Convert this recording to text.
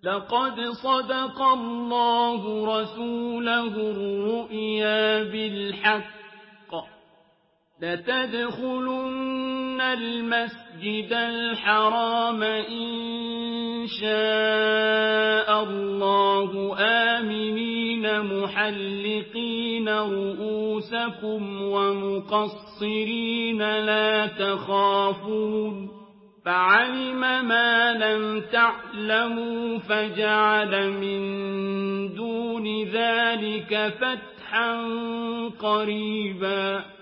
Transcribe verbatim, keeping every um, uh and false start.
لقد صدق الله رسوله الرؤيا بالحق لتدخلن المسجد الحرام إن شاء الله آمنين محلقين رؤوسكم ومقصرين لا تخافون فعلم ما لم تعلموا فجعل من دون ذلك فتحا قريبا